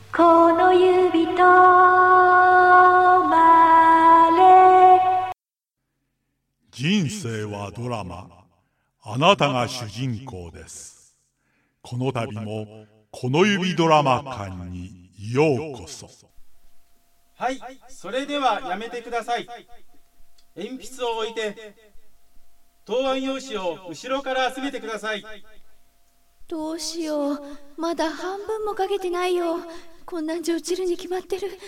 この指とまれ。 人生はドラマ。あなたが主人公です。この度もこの指ドラマ館にようこそ。 はい、それではやめてください。鉛筆を置いて答案用紙を後ろから集めてください。 どうしよう、まだ半分もかけてないよ。こんなんじゃ落ちるに決まってる。待って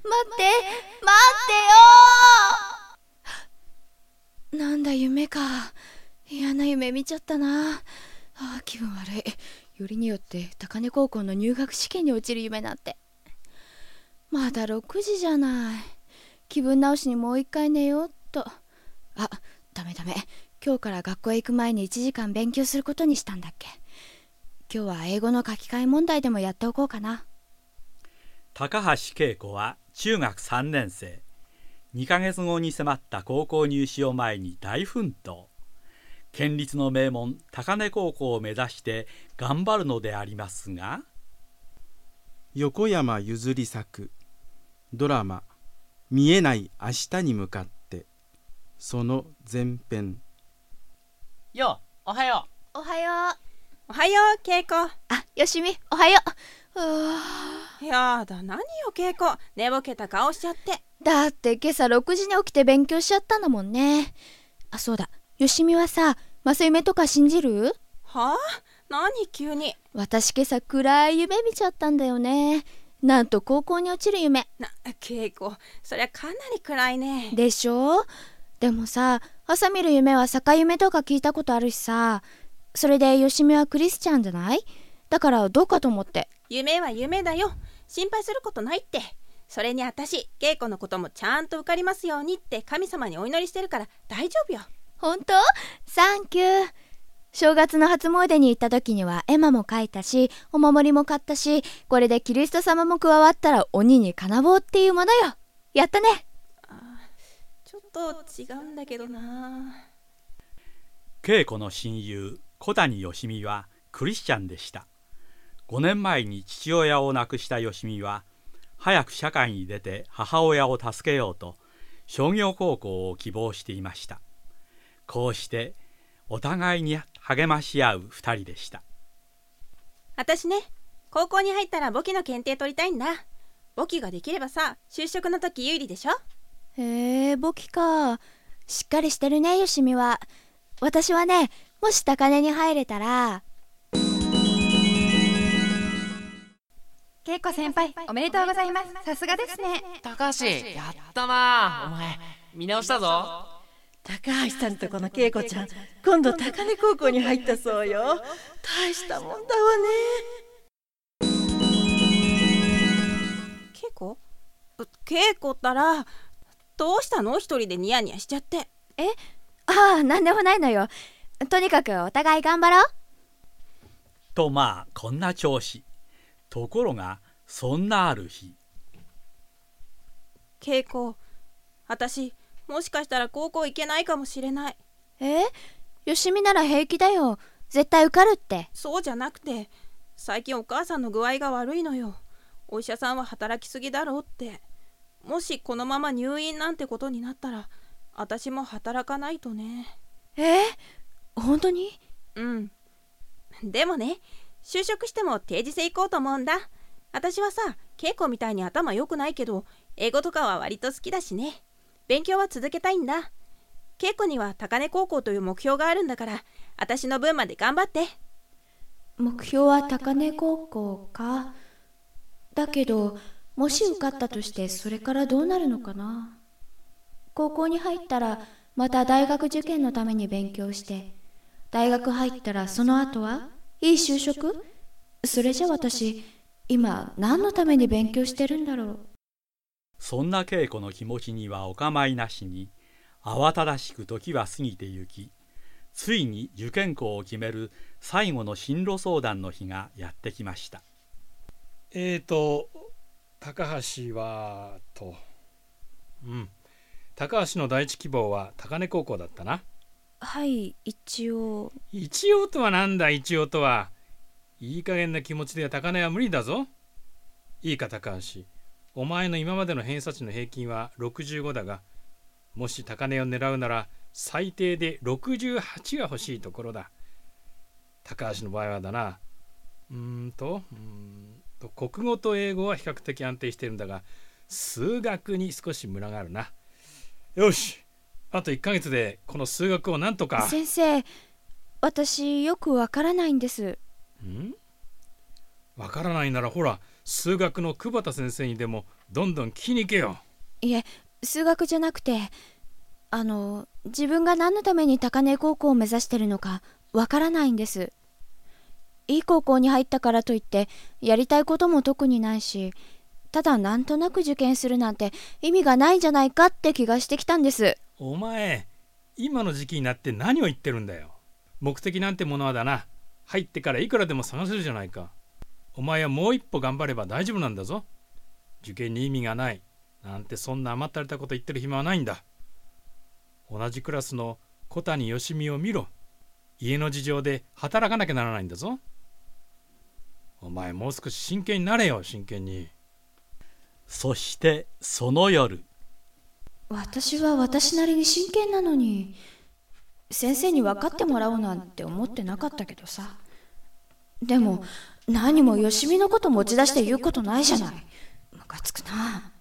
よ。なんだ、夢か。嫌な夢見ちゃったな。気分悪い。よりによって高根高校の入学試験に落ちる夢なんて。まだ6時じゃない。気分直しにもう一回寝ようっと。ダメ。今日から学校へ行く前に1時間勉強することにしたんだっけ。今日は英語の書き換え問題でもやっておこうかな。 高橋恵子は中学3年生。2ヶ月後に迫った高校入試を前に大奮闘。県立の名門高根高校を目指して頑張るのでありますが、 横山ゆずり作ドラマ「見えない明日に向かって」その前編。 よう、おはよおはよう。 おはよう、恵子。 よしみ、おはよう。 やだ、何よ恵子、寝ぼけた顔しちゃって。 だって今朝6時に起きて勉強しちゃったんだもんね。そうだ、よしみはさ、正夢とか信じる？ はあ？何急に。 私今朝暗い夢見ちゃったんだよね。なんと高校に落ちる夢。 恵子、そりゃかなり暗いね。 でしょ？でもさ、朝見る夢は逆夢とか聞いたことあるしさ、それでよしみはクリスチャンじゃない？だからどうかと思って。 夢は夢だよ。心配することないって。それに私、恵子のこともちゃんと受かりますようにって神様にお祈りしてるから大丈夫よ。 ほんと？サンキュー。正月の初詣に行った時には絵馬も描いたし、お守りも買ったし、これでキリスト様も加わったら鬼にかなぼうっていうものよ。やったね。 ちょっと違うんだけどな。 恵子の親友小谷芳美はクリスチャンでした。5年前に父親を亡くした芳美は早く社会に出て母親を助けようと商業高校を希望していました。こうしてお互いに励まし合う2人でした。 私ね、高校に入ったら簿記の検定取りたいんだ。簿記ができればさ、就職の時有利でしょ。 簿記か。しっかりしてるね、よしみは。私はね、もし高根に入れたら。 恵子先輩、おめでとうございます。さすがですね。 高橋、やったな。お前見直したぞ。 高橋さんとこの恵子ちゃん、今度高根高校に入ったそうよ。大したもんだわね。 恵子ったらどうしたの？一人でニヤニヤしちゃって。 なんでもないのよ。とにかくお互い頑張ろうと、こんな調子。ところがそんなある日、 恵子、私もしかしたら高校行けないかもしれない。 よしみなら平気だよ。絶対受かるって。 そうじゃなくて、最近お母さんの具合が悪いのよ。お医者さんは働きすぎだろうって。もしこのまま入院なんてことになったら私も働かないとね。 本当に？ うん。でもね、就職しても定時制行こうと思うんだ。私はさ、恵子みたいに頭良くないけど英語とかは割と好きだしね。勉強は続けたいんだ。恵子には高根高校という目標があるんだから、私の分まで頑張って。 目標は高根高校か。だけどもし受かったとしてそれからどうなるのかな。高校に入ったらまた大学受験のために勉強して、大学入ったらその後はいい就職？それじゃ私今何のために勉強してるんだろう。 そんな恵子の気持ちにはお構いなしに、慌ただしく時は過ぎてゆき、ついに受験校を決める最後の進路相談の日がやってきました。 高橋は高橋の第一希望は高根高校だったな。 はい、一応とはなんだ。一応とは。いい加減な気持ちでは高根は無理だぞ。 いいか高橋、お前の今までの偏差値の平均は65だが、もし高値を狙うなら最低で68が欲しいところだ。高橋の場合はだな、国語と英語は比較的安定しているんだが、数学に少しムラがあるな。よし、あと1ヶ月でこの数学をなんとか。 先生、私よくわからないんです。 わからないならほら、数学の久保田先生にでもどんどん聞きに行けよ。 いえ、数学じゃなくて、自分が何のために高根高校を目指してるのかわからないんです。いい高校に入ったからといってやりたいことも特にないし、ただなんとなく受験するなんて意味がないんじゃないかって気がしてきたんです。 お前、今の時期になって何を言ってるんだよ。目的なんてものはだな、入ってからいくらでも探せるじゃないか。お前はもう一歩頑張れば大丈夫なんだぞ。受験に意味がないなんて、そんな甘ったれたこと言ってる暇はないんだ。同じクラスの小谷芳美を見ろ。家の事情で働かなきゃならないんだぞ。お前もう少し真剣になれよ、真剣に。 そしてその夜、 私は私なりに真剣なのに、先生に分かってもらおうなんて思ってなかったけどさ。でも何もよしみのこと持ち出して言うことないじゃない。ムカつくな。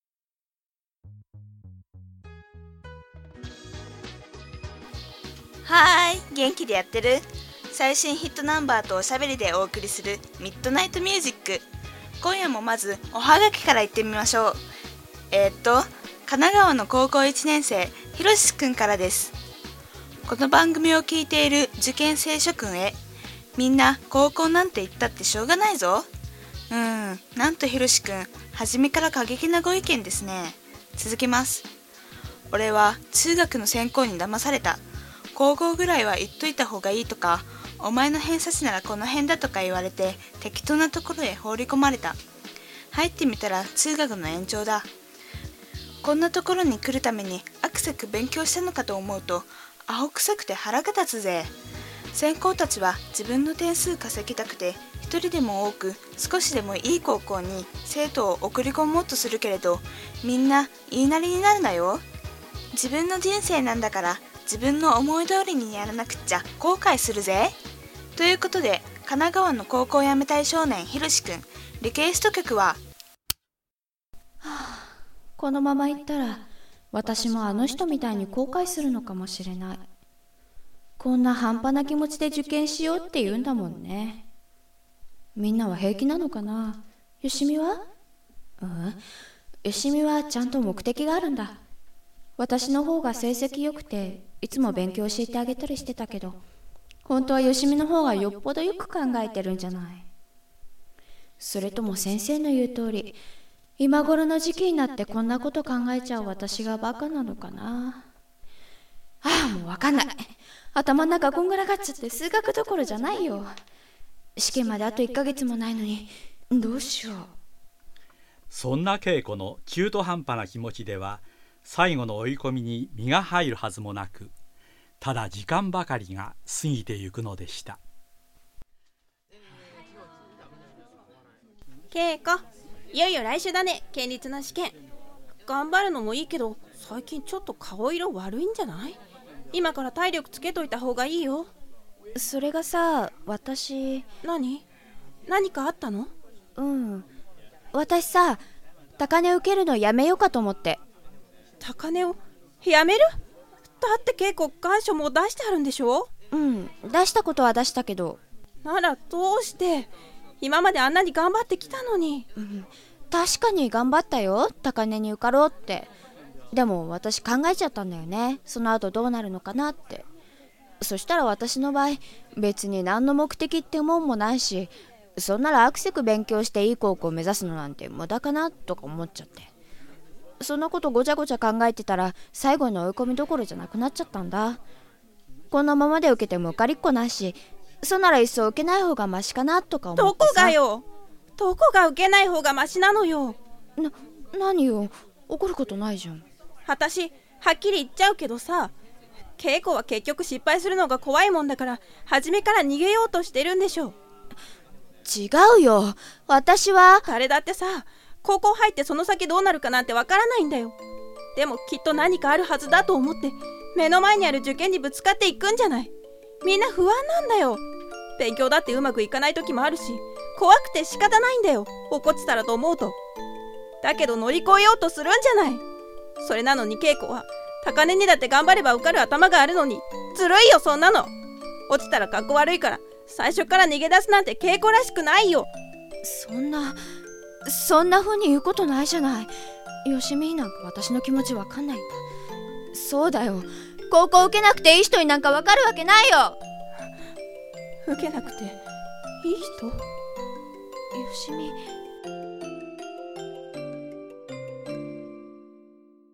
はーい、元気でやってる？最新ヒットナンバーとおしゃべりでお送りするミッドナイトミュージック。今夜もまずおはがきからいってみましょう。神奈川の高校1年生ひろしくんからです。この番組を聞いている受験生諸君へ、みんな高校なんて言ったってしょうがないぞ。なんとひろしくん、初めから過激なご意見ですね。続けます。俺は中学の専攻に騙された。高校ぐらいは言っといた方がいいとか、お前の偏差値ならこの辺だとか言われて適当なところへ放り込まれた。入ってみたら中学の延長だ。こんなところに来るためにあくせく勉強したのかと思うと、アホくさくて腹が立つぜ。専攻たちは自分の点数稼ぎたくて、一人でも多く少しでもいい高校に生徒を送り込もうとするけれど、みんな言いなりになるなよ。自分の人生なんだから、自分の思い通りにやらなくっちゃ後悔するぜ。ということで、神奈川の高校を辞めたい少年ひろしくん、リクエスト曲は、 このままいったら私もあの人みたいに後悔するのかもしれない。こんな半端な気持ちで受験しようって言うんだもんね。みんなは平気なのかな。よしみは？よしみはちゃんと目的があるんだ。私の方が成績良くていつも勉強教えてあげたりしてたけど、本当はよしみの方がよっぽどよく考えてるんじゃない。それとも先生の言う通り、今頃の時期になってこんなこと考えちゃう私がバカなのかな。もうわかんない。頭の中こんがらがっちゃって数学どころじゃないよ。試験まであと1ヶ月もないのにどうしよう。 そんな恵子の中途半端な気持ちでは、最後の追い込みに身が入るはずもなく、ただ時間ばかりが過ぎてゆくのでした。 恵子、いよいよ来週だね、県立の試験。頑張るのもいいけど、最近ちょっと顔色悪いんじゃない？今から体力つけといた方がいいよ。 それがさ、私。 何かあったの？ 私さ、高値受けるのやめようかと思って。 高値をやめる？だって恵子、願書も出してあるんでしょ？ 出したことは出したけど。 ならどうして？今まであんなに頑張ってきたのに。 確かに頑張ったよ、高値に受かろうって。でも私考えちゃったんだよね、その後どうなるのかなって。そしたら私の場合、別に何の目的ってもんもないし、そんならアクセク勉強していい高校を目指すのなんて無駄かなとか思っちゃって。そんなことごちゃごちゃ考えてたら、最後の追い込みどころじゃなくなっちゃったんだ。こんなままで受けても受かりっこないし、そんなら一層受けない方がマシかなとか思ってさ。 どこがよ、どこが受けない方がマシなのよ。 何よ、怒ることないじゃん。 私はっきり言っちゃうけどさ、恵子は結局失敗するのが怖いもんだから、初めから逃げようとしてるんでしょ。 違うよ。私は。 誰だってさ、高校入ってその先どうなるかなんてわからないんだよ。でもきっと何かあるはずだと思って目の前にある受験にぶつかっていくんじゃない。みんな不安なんだよ。勉強だってうまくいかない時もあるし、怖くて仕方ないんだよ、落っこちたらと思うと。だけど乗り越えようとするんじゃない。それなのに恵子は高根にだって頑張れば受かる頭があるのに、ずるいよそんなの。落ちたらかっこ悪いから最初から逃げ出すなんて恵子らしくないよ。 そんな風に言うことないじゃない。よしみなんか私の気持ちわかんないんだ。そうだよ、高校受けなくていい人になんかわかるわけないよ。 受けなくていい人？ よしみ